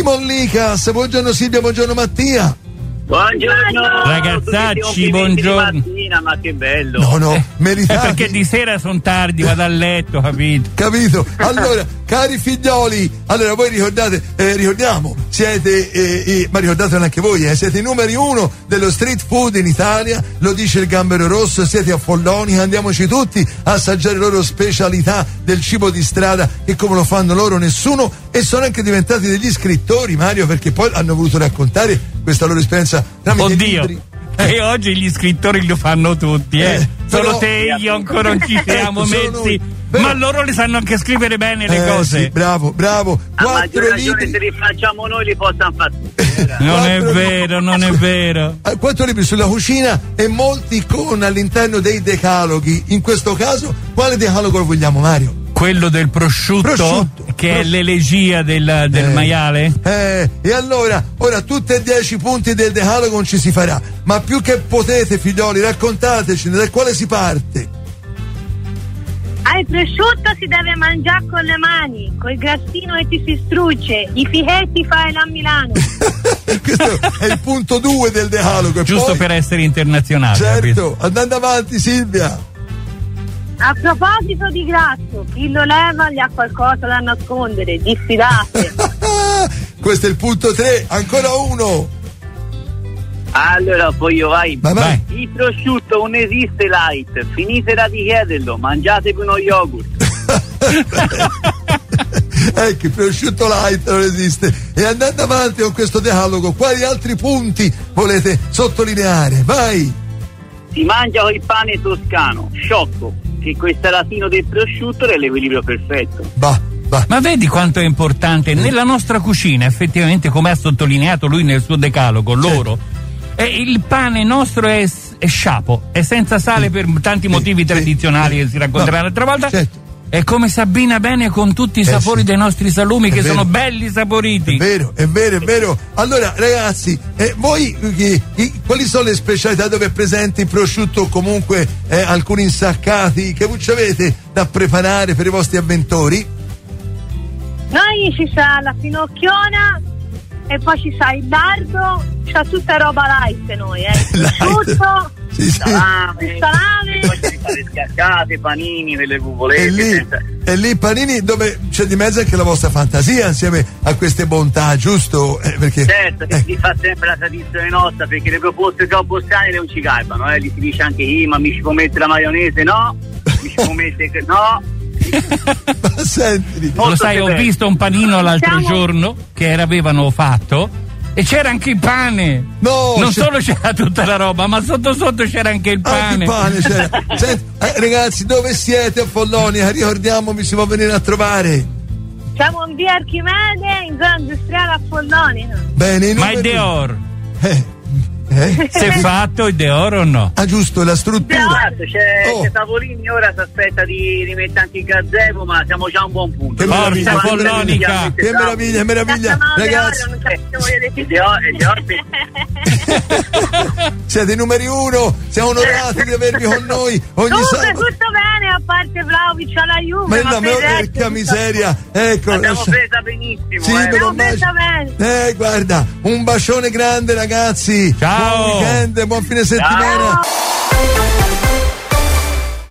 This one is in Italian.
Simon Licas, buongiorno Silvia, buongiorno Mattia. Buongiorno ragazzacci, buongiorno. Di mattina, ma che bello. No, meritati. Perché di sera sono tardi, vado a letto, capito? Allora, cari figlioli, allora voi ricordiamo, siete, ma ricordatelo anche voi, siete i numeri 1 dello street food in Italia, lo dice il Gambero Rosso, siete a Follonica, andiamoci tutti a assaggiare le loro specialità del cibo di strada, che come lo fanno loro nessuno, e sono anche diventati degli scrittori, Mario, perché poi hanno voluto raccontare questa loro esperienza tramite libri. E oggi gli scrittori lo fanno tutti, solo te e io ancora non ci siamo messi, ma loro le sanno anche scrivere bene le cose. Sì, bravo. A maggior ragione se li facciamo noi li possono fare tutti. Non è vero. 4 libri sulla cucina e molti con all'interno dei decaloghi. In questo caso, quale decalogo vogliamo, Mario? Quello del prosciutto. Che è l'elegia del maiale? E allora, ora tutti e 10 punti del decalogo non ci si farà, ma più che potete, figlioli, raccontateci da quale si parte. Il prosciutto si deve mangiare con le mani, col grassino e ti si strucce, i fichetti fai a Milano. Questo è il punto 2 del decalogo. Giusto poi, per essere internazionale. Certo, andando avanti, Silvia. A proposito di grasso, chi lo leva gli ha qualcosa da nascondere, diffidate. Questo è il punto 3, ancora uno. Allora poi io vai. Vai. Il prosciutto non esiste light, finitela di chiederlo, mangiate con uno yogurt. Ecco, il prosciutto light non esiste. E andando avanti con questo decalogo, quali altri punti volete sottolineare? Vai. Si mangia con il pane toscano, sciocco, che questo latino del prosciutto è l'equilibrio perfetto. Ma vedi quanto è importante nella nostra cucina, effettivamente, come ha sottolineato lui nel suo decalogo, loro. Il pane nostro è sciapo, è senza sale per tanti motivi tradizionali che si racconteranno un'altra volta. Certo. È come si abbina bene con tutti i sapori dei nostri salumi, che sono belli saporiti. È vero. Allora, ragazzi, voi quali sono le specialità dove è presente il prosciutto, comunque alcuni insaccati? Che voi avete da preparare per i vostri avventori? Noi ci sa la finocchiona e poi ci sa il lardo, c'ha tutta roba light noi, prosciutto, salame, poi ci sono le scaccate, panini, le cuvolette. E lì panini dove c'è di mezzo anche la vostra fantasia insieme a queste bontà, giusto? Perché, certo, che si fa sempre la tradizione nostra, perché le proposte troppo strane non ci garbano, gli si dice anche ma mi ci può mettere la maionese? No, mi ci può mettere no. Ma senti, lo sai, ho visto un panino l'altro giorno che avevano fatto e c'era anche il pane. Non solo c'era tutta la roba, ma sotto c'era anche il pane. Anche il pane c'era. Senti, ragazzi, dove siete a Follonica? Ricordiamo, mi si può venire a trovare. Siamo in via Archimede, in zona industriale a Follonica. Bene, ma il Deor? Si è fatto il Deor o no? Ah, giusto, la struttura. C'è Tavolini, ora si aspetta di rimettere anche il gazebo, ma siamo già a un buon punto. Forza Follonica! Che meraviglia, ragazzi. Siete i numeri 1, siamo onorati di avervi con noi ogni sabato. Tutto bene, a parte Vlahovic alla Juve. Ma porca miseria, ecco. L'abbiamo presa benissimo. Sì, l'abbiamo presa bene. Guarda, un bacione grande, ragazzi. Ciao. Buon weekend, buon fine settimana. Ciao.